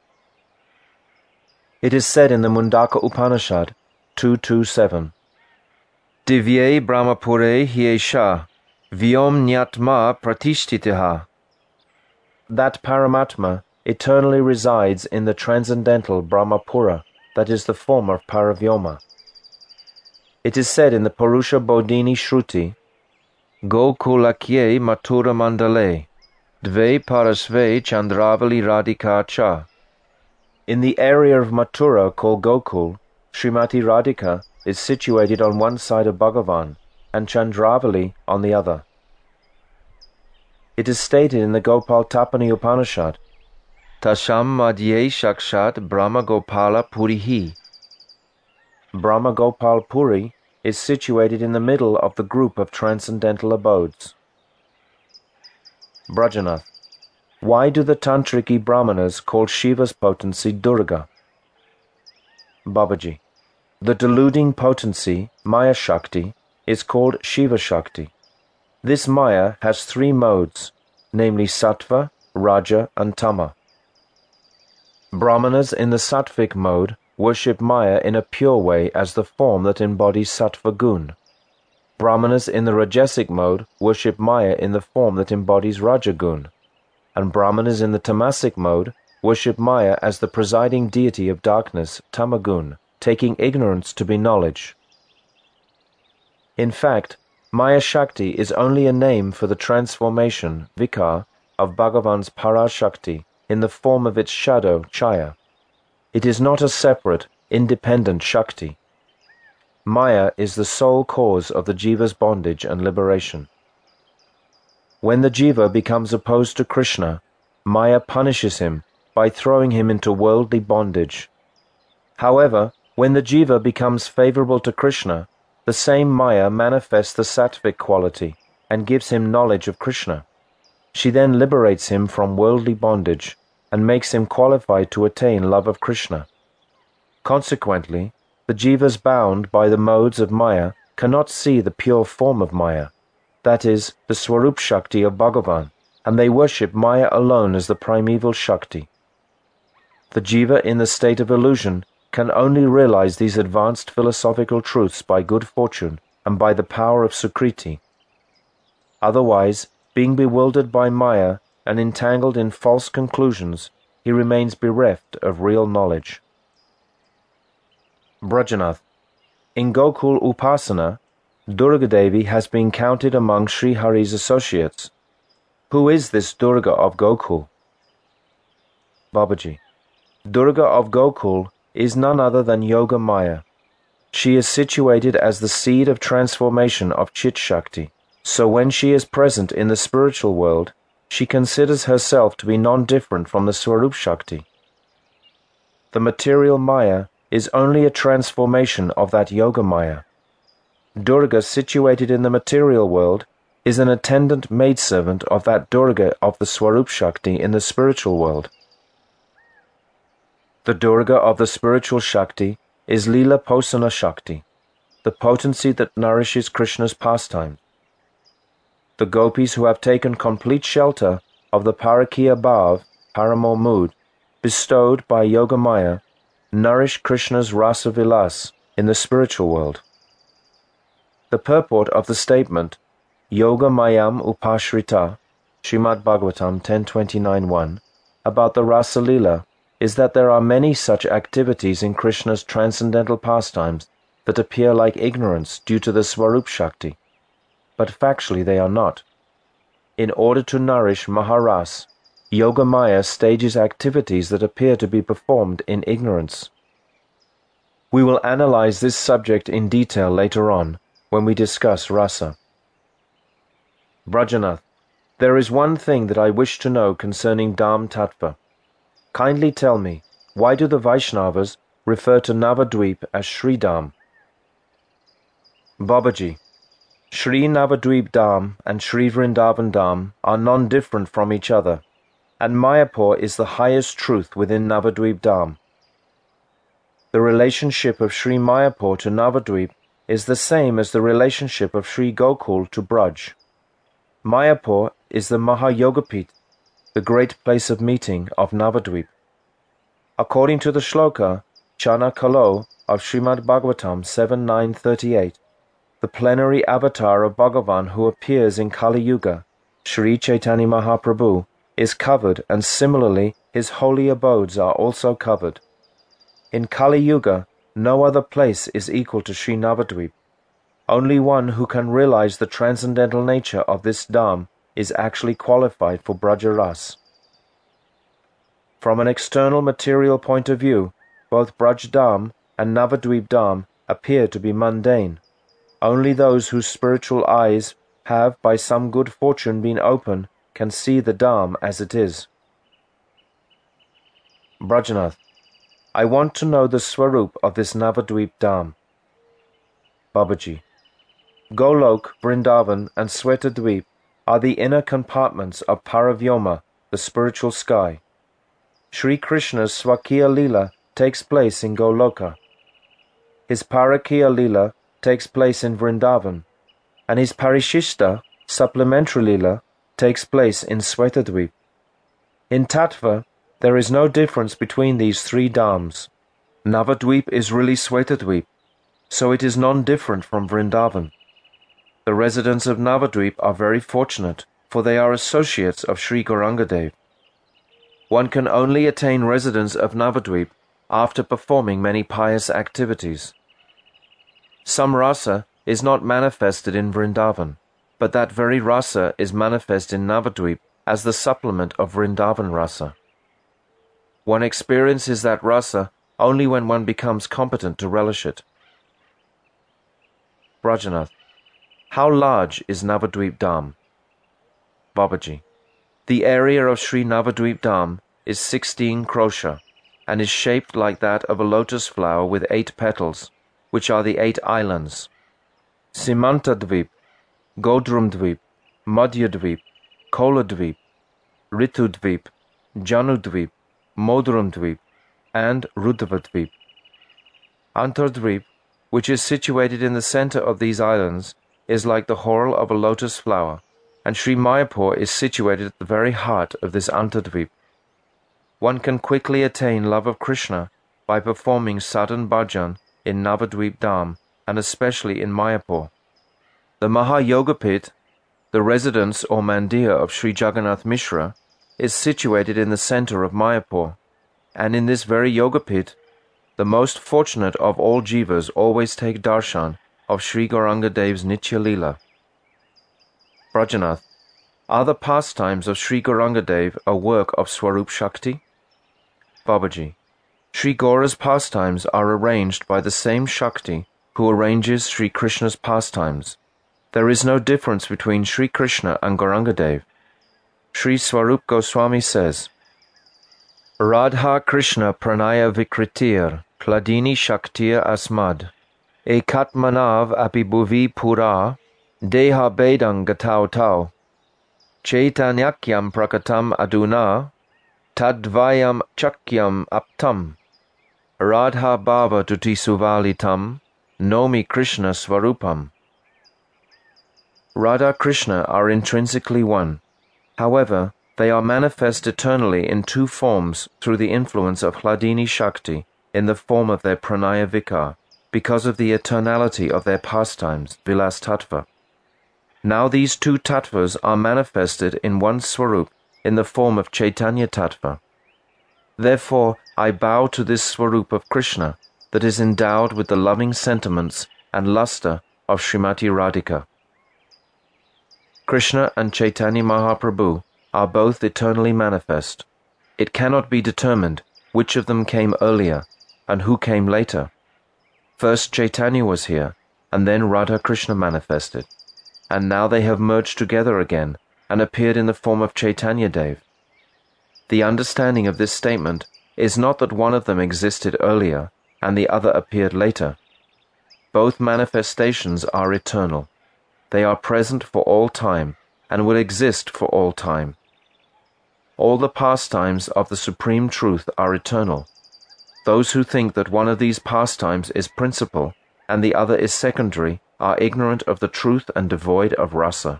It is said in the Mundaka Upanishad two twenty-seven, Divye Brahmapure Hyesha Vyom Nyatma Pratishtitaha. That Paramatma eternally resides in the transcendental Brahmapura, that is the form of Paravyoma. It is said in the Purusha Bodhini Shruti, Gokulakye Mathura Mandale, Dve Parasve Chandravali Radhika Cha. In the area of Mathura called Gokul, Srimati Radhika is situated on one side of Bhagavan, and Chandravali on the other. It is stated in the Gopal Tapani Upanishad, Tasham Madhye Shakshat Brahma Gopala Purihi. Brahma Gopal Puri is situated in the middle of the group of transcendental abodes. Brajanath. Why do the Tantriki Brahmanas call Shiva's potency Durga? Babaji. The deluding potency, Maya Shakti, is called Shiva Shakti. This Maya has three modes, namely Sattva, Raja, and Tama. Brahmanas in the Sattvic mode worship Maya in a pure way as the form that embodies Sattva Gun. Brahmanas in the Rajasic mode worship Maya in the form that embodies Raja Gun. And Brahmanas in the Tamasic mode worship Maya as the presiding deity of darkness, Tamagun, taking ignorance to be knowledge. In fact, Maya Shakti is only a name for the transformation, Vikar, of Bhagavan's Parashakti in the form of its shadow, Chaya. It is not a separate, independent Shakti. Maya is the sole cause of the jiva's bondage and liberation. When the jiva becomes opposed to Krishna, Maya punishes him by throwing him into worldly bondage. However, when the jiva becomes favorable to Krishna, the same Maya manifests the sattvic quality and gives him knowledge of Krishna. She then liberates him from worldly bondage and makes him qualified to attain love of Krishna. Consequently, the jivas bound by the modes of Maya cannot see the pure form of Maya, that is, the Swarup Shakti of Bhagavan, and they worship Maya alone as the primeval Shakti. The jiva in the state of illusion can only realize these advanced philosophical truths by good fortune and by the power of Sukriti. Otherwise, being bewildered by Maya and entangled in false conclusions, he remains bereft of real knowledge. Brajanath. In Gokul Upasana, Durga Devi has been counted among Sri Hari's associates. Who is this Durga of Gokul? Babaji. Durga of Gokul is none other than Yoga Maya. She is situated as the seed of transformation of Chit Shakti, so when she is present in the spiritual world, she considers herself to be non-different from the Swarup Shakti. The material Maya is only a transformation of that Yoga Maya. Durga situated in the material world is an attendant maidservant of that Durga of the Swarup Shakti in the spiritual world. The Durga of the spiritual Shakti is Lila Posana Shakti, the potency that nourishes Krishna's pastime. The gopis who have taken complete shelter of the Parakiya Bhav, Paramor mood, bestowed by Yoga Maya, nourish Krishna's Rasa Vilas in the spiritual world. The purport of the statement, Yoga Mayam Upashrita, Srimad Bhagavatam ten twenty-nine one, about the Rasa Lila, is that there are many such activities in Krishna's transcendental pastimes that appear like ignorance due to the Swarup Shakti, but factually they are not. In order to nourish Maharas, Yoga Maya stages activities that appear to be performed in ignorance. We will analyze this subject in detail later on when we discuss Rasa. Brajanath, there is one thing that I wish to know concerning Dham Tattva. Kindly tell me, why do the Vaishnavas refer to Navadvip as Sri Dham? Babaji, Sri Navadvip Dham and Sri Vrindavan Dham are non-different from each other, and Mayapur is the highest truth within Navadvip Dham. The relationship of Sri Mayapur to Navadvip is the same as the relationship of Sri Gokul to Braj. Mayapur is the Mahayogapit, the great place of meeting of Navadvip. According to the shloka, Chana Kalo of Srimad Bhagavatam seven nine thirty-eight, the plenary avatar of Bhagavan who appears in Kali Yuga, Sri Chaitanya Mahaprabhu, is covered, and similarly his holy abodes are also covered. In Kali Yuga, no other place is equal to Sri Navadvip. Only one who can realize the transcendental nature of this Dham is actually qualified for Brajaras. From an external material point of view, both Braj Dham and Navadvip Dham appear to be mundane. Only those whose spiritual eyes have by some good fortune been open can see the Dham as it is. Brajanath, I want to know the Swarup of this Navadvip Dham. Babaji, Golok, Vrindavan and Swetadvip are the inner compartments of Paravyoma, the spiritual sky. Sri Krishna's Swakiya Leela takes place in Goloka. His Parakiya Leela takes place in Vrindavan, and his Parishishta, supplementary Leela, takes place in Swetadvip. In Tattva, there is no difference between these three Dhams. Navadvip is really Swetadvip, so it is non-different from Vrindavan. The residents of Navadvip are very fortunate, for they are associates of Sri Gaurangadev. One can only attain residence of Navadvip after performing many pious activities. Some rasa is not manifested in Vrindavan, but that very rasa is manifest in Navadvip as the supplement of Vrindavan rasa. One experiences that rasa only when one becomes competent to relish it. Brajanath, how large is Navadvip Dham? Babaji, the area of Sri Navadvip Dham is sixteen krosha, and is shaped like that of a lotus flower with eight petals, which are the eight islands. Simantadvip, Godrumdvip, Madhyadvip, Koladvip, Ritudvip, Janudvip, Modrumdvip, and Rudavadvip. Antardvip, which is situated in the center of these islands, is like the whorl of a lotus flower, and Sri Mayapur is situated at the very heart of this Antardvip. One can quickly attain love of Krishna by performing sadhan bhajan in Navadvip Dham, and especially in Mayapur. The Mahayogapit, the residence or mandir of Sri Jagannath Mishra, is situated in the center of Mayapur, and in this very Yogapit, the most fortunate of all jivas always take darshan of Sri Gauranga Dev's Nitya Leela. Brajanath, are the pastimes of Sri Gauranga Dev a work of Swarup Shakti? Babaji, Sri Gaura's pastimes are arranged by the same Shakti who arranges Sri Krishna's pastimes. There is no difference between Sri Krishna and Gauranga Dev. Sri Swarup Goswami says, Radha Krishna pranaya vikritir, kladini shaktir asmad, ekatmanav apibhuvi pura, deha bedang gatau tau, chaitanyakyam prakatam aduna, tadvayam chakyam aptam, Radha bhava tuti suvalitam, nomi Krishna swarupam. Radha Krishna are intrinsically one. However, they are manifest eternally in two forms through the influence of Hladini Shakti in the form of their pranaya vikar, because of the eternality of their pastimes, Vilas Tattva. Now these two tattvas are manifested in one Swarup in the form of Chaitanya Tattva. Therefore, I bow to this Swarup of Krishna that is endowed with the loving sentiments and luster of Srimati Radhika. Krishna and Chaitanya Mahaprabhu are both eternally manifest. It cannot be determined which of them came earlier and who came later. First Chaitanya was here, and then Radha Krishna manifested, and now they have merged together again and appeared in the form of Chaitanya Dev. The understanding of this statement is not that one of them existed earlier and the other appeared later. Both manifestations are eternal. They are present for all time and will exist for all time. All the pastimes of the Supreme Truth are eternal. Those who think that one of these pastimes is principal and the other is secondary are ignorant of the truth and devoid of rasa.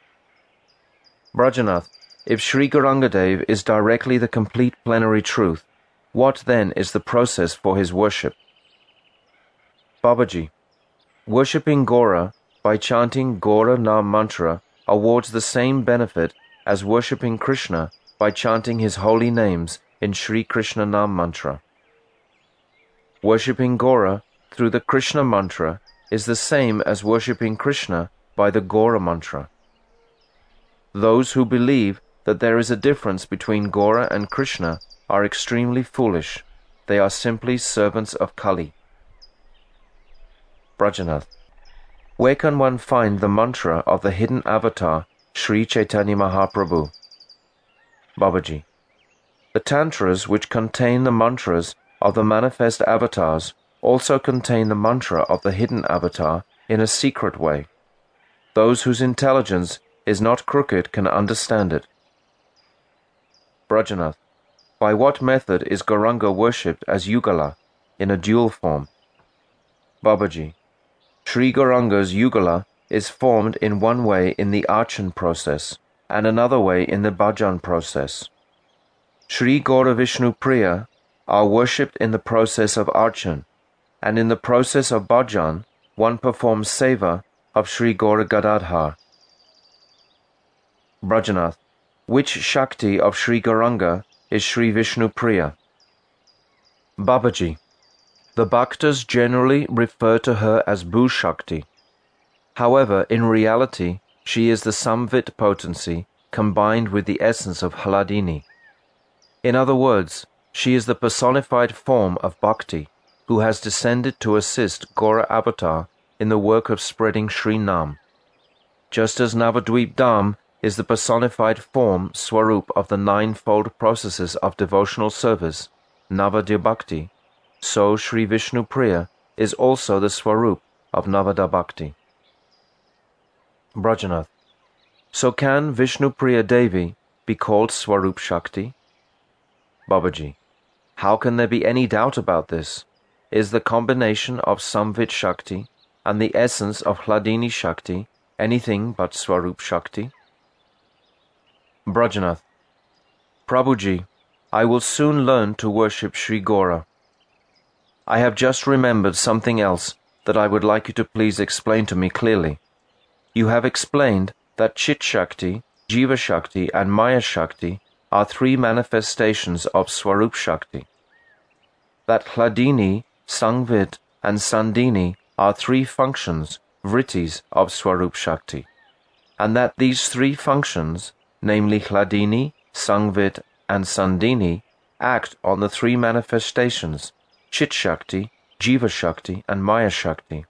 Brajanath, if Sri Gauranga Dev is directly the complete plenary truth, what then is the process for his worship? Babaji, worshipping Gaura by chanting Gaura Nam Mantra awards the same benefit as worshipping Krishna by chanting his holy names in Sri Krishna Nam Mantra. Worshipping Gaura through the Krishna Mantra is the same as worshipping Krishna by the Gaura Mantra. Those who believe that there is a difference between Gaura and Krishna are extremely foolish. They are simply servants of Kali. Brajanath, where can one find the mantra of the hidden avatar, Sri Chaitanya Mahaprabhu? Babaji, the tantras which contain the mantras of the manifest avatars also contain the mantra of the hidden avatar in a secret way. Those whose intelligence is not crooked can understand it. Brajanath, by what method is Gauranga worshipped as Yugala, in a dual form? Babaji, Sri Gauranga's Yugala is formed in one way in the Archan process, and another way in the Bhajan process. Sri Gaura Vishnu Priya are worshipped in the process of Archan, and in the process of Bhajan, one performs seva of Sri Gaura Gadadhar. Brajanath, which Shakti of Sri Gauranga is Sri Vishnu Priya? Babaji, the Bhaktas generally refer to her as Bhu Shakti. However, in reality, she is the Samvit potency combined with the essence of Hladini. In other words, she is the personified form of Bhakti, who has descended to assist Gaura Avatar in the work of spreading Sri Nam. Just as Navadvip Dham is the personified form, Swarup, of the ninefold processes of devotional service, Navadya Bhakti, so Sri Vishnu Priya is also the Swarup of Navada Bhakti. Brajanath. So can Vishnu Priya Devi be called Swarup Shakti? Babaji. How can there be any doubt about this? Is the combination of Samvit Shakti and the essence of Hladini Shakti anything but Swarup Shakti? Brajanath. Prabhuji, I will soon learn to worship Sri Gora. I have just remembered something else that I would like you to please explain to me clearly. You have explained that Chit Shakti, Jiva Shakti and Maya Shakti are three manifestations of Swarup Shakti. That Hladini, Sangvit and Sandini are three functions, vrittis, of Swarup Shakti, and that these three functions, namely Hladini, Sangvit and Sandini, act on the three manifestations, Chit Shakti, Jiva Shakti and Maya Shakti.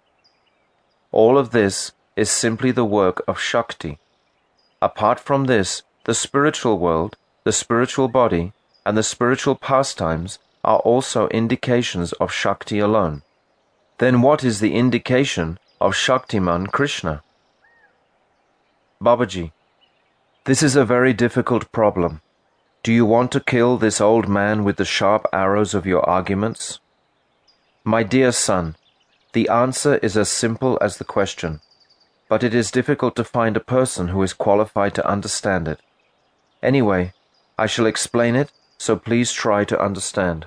All of this is simply the work of Shakti. Apart from this, the spiritual world, the spiritual body, and the spiritual pastimes are also indications of Shakti alone. Then what is the indication of Shaktiman Krishna? Babaji, this is a very difficult problem. Do you want to kill this old man with the sharp arrows of your arguments? My dear son, the answer is as simple as the question, but it is difficult to find a person who is qualified to understand it. Anyway, I shall explain it, so please try to understand.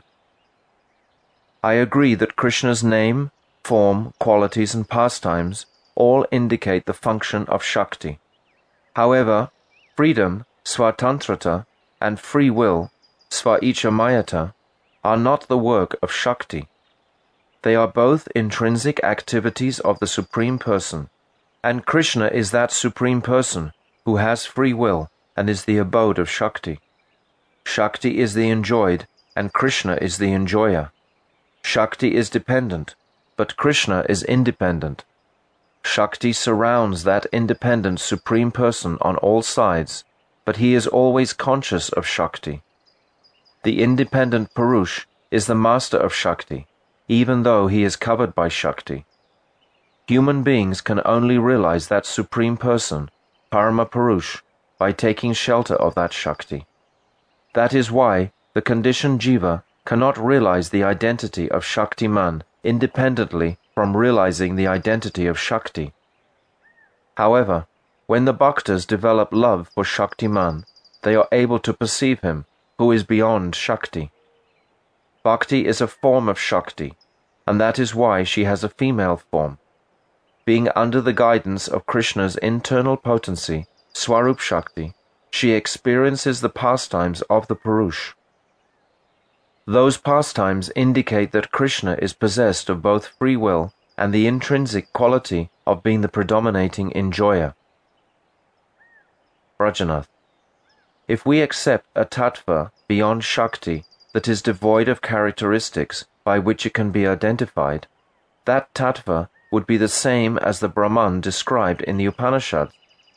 I agree that Krishna's name, form, qualities and pastimes all indicate the function of Shakti. However, freedom, swatantrata, and free will, svaichamayata, are not the work of Shakti. They are both intrinsic activities of the Supreme Person, and Krishna is that Supreme Person who has free will and is the abode of Shakti. Shakti is the enjoyed, and Krishna is the enjoyer. Shakti is dependent, but Krishna is independent. Shakti surrounds that independent Supreme Person on all sides, but he is always conscious of Shakti. The independent Purush is the master of Shakti, even though he is covered by Shakti. Human beings can only realize that Supreme Person, Parama Purush, by taking shelter of that Shakti. That is why the conditioned Jiva cannot realize the identity of Shaktiman independently from realizing the identity of Shakti. However, when the Bhaktas develop love for Shaktiman, they are able to perceive him, who is beyond Shakti. Bhakti is a form of Shakti, and that is why she has a female form. Being under the guidance of Krishna's internal potency, Swarup Shakti, she experiences the pastimes of the Purush. Those pastimes indicate that Krishna is possessed of both free will and the intrinsic quality of being the predominating enjoyer. Brajanath. If we accept a tattva beyond Shakti that is devoid of characteristics by which it can be identified, that tattva would be the same as the Brahman described in the Upanishads.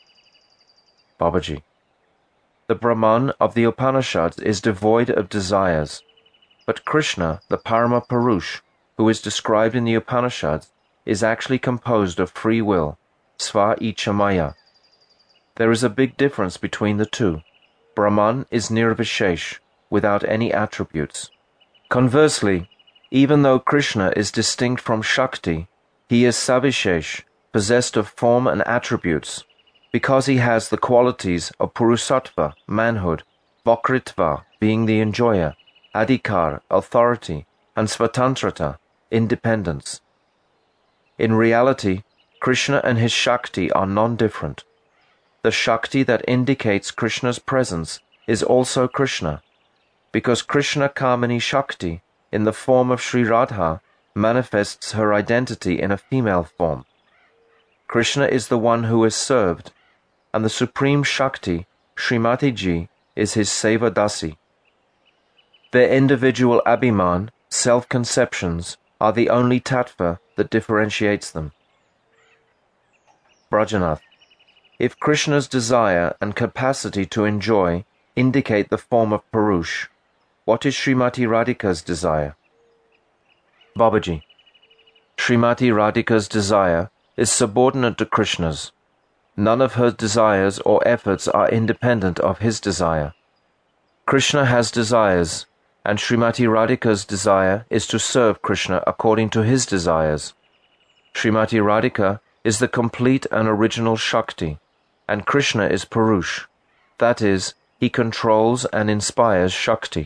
Babaji. The Brahman of the Upanishads is devoid of desires, but Krishna, the Parama Purush, who is described in the Upanishads, is actually composed of free will, sva-ichamaya. There is a big difference between the two. Brahman is nirvishesh, without any attributes. Conversely, even though Krishna is distinct from Shakti, he is savishesh, possessed of form and attributes, because he has the qualities of Purusattva, manhood, Vakritva, being the enjoyer, Adhikar, authority, and Svatantrata, independence. In reality, Krishna and his Shakti are non-different. The Shakti that indicates Krishna's presence is also Krishna, because Krishna Kamini Shakti, in the form of Sri Radha, manifests her identity in a female form. Krishna is the one who is served, and the Supreme Shakti, Srimati Ji, is his Sevadasi. Their individual abhiman, self-conceptions, are the only tattva that differentiates them. Brajanath, if Krishna's desire and capacity to enjoy indicate the form of Purush, what is Srimati Radhika's desire? Babaji, Srimati Radhika's desire is subordinate to Krishna's. None of her desires or efforts are independent of his desire. Krishna has desires, and Srimati Radhika's desire is to serve Krishna according to his desires. Srimati Radhika is the complete and original Shakti, and Krishna is Purush, that is, he controls and inspires Shakti.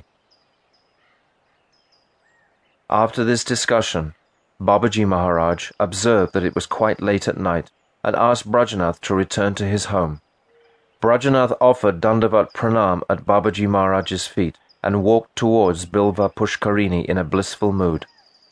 After this discussion, Babaji Maharaj observed that it was quite late at night and asked Brajanath to return to his home. Brajanath offered Dandavat Pranam at Babaji Maharaj's feet and walked towards Bilva Pushkarini in a blissful mood.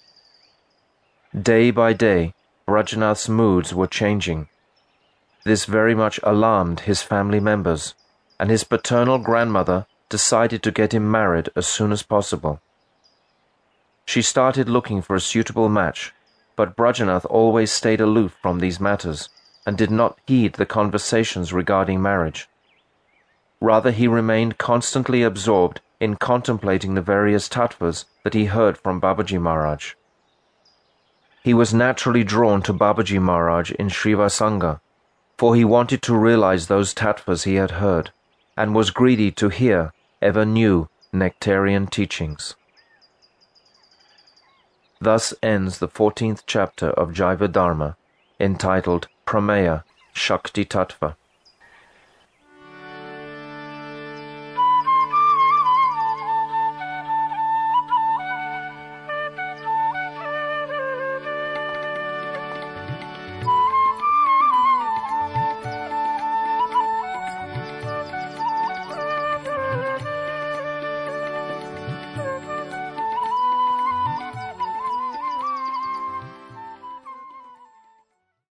Day by day, Brajanath's moods were changing. This very much alarmed his family members, and his paternal grandmother decided to get him married as soon as possible. She started looking for a suitable match, but Brajanath always stayed aloof from these matters and did not heed the conversations regarding marriage. Rather, he remained constantly absorbed in contemplating the various tattvas that he heard from Babaji Maharaj. He was naturally drawn to Babaji Maharaj in Srivasanga, for he wanted to realize those tattvas he had heard, and was greedy to hear ever new nectarian teachings. Thus ends the fourteenth chapter of Jaiva Dharma, entitled Prameya Shakti Tattva.